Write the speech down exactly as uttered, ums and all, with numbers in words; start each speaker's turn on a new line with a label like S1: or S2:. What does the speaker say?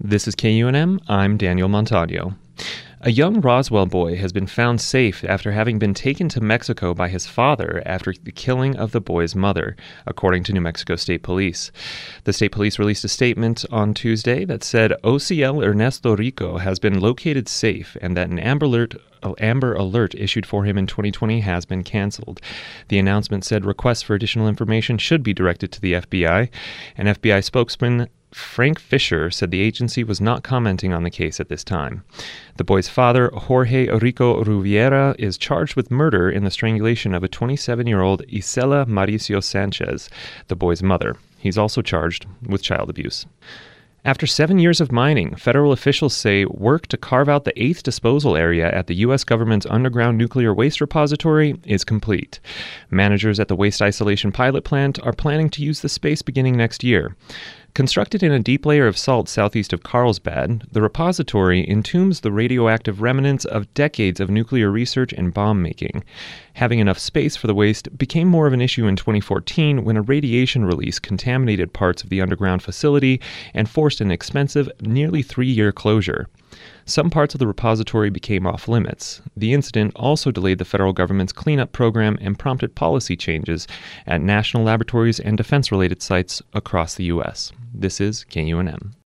S1: This is K U N M. I'm Daniel Montadio. A young Roswell boy has been found safe after having been taken to Mexico by his father after the killing of the boy's mother, according to New Mexico State Police. The state police released a statement on Tuesday that said O C L Ernesto Rico has been located safe and that an Amber Alert Amber Alert issued for him in twenty twenty has been canceled. The announcement said requests for additional information should be directed to the F B I. An F B I spokesman, Frank Fisher, said the agency was not commenting on the case at this time. The boy's father, Jorge Rico Rubiera, is charged with murder in the strangulation of a twenty-seven-year-old Isela Mauricio Sanchez, the boy's mother. He's also charged with child abuse. After seven years of mining, federal officials say work to carve out the eighth disposal area at the U S government's underground nuclear waste repository is complete. Managers at the waste isolation pilot plant are planning to use the space beginning next year. Constructed in a deep layer of salt southeast of Carlsbad, the repository entombs the radioactive remnants of decades of nuclear research and bomb making. Having enough space for the waste became more of an issue in twenty fourteen when a radiation release contaminated parts of the underground facility and forced an expensive, nearly three-year closure. Some parts of the repository became off-limits. The incident also delayed the federal government's cleanup program and prompted policy changes at national laboratories and defense-related sites across the U S. This is K U N M.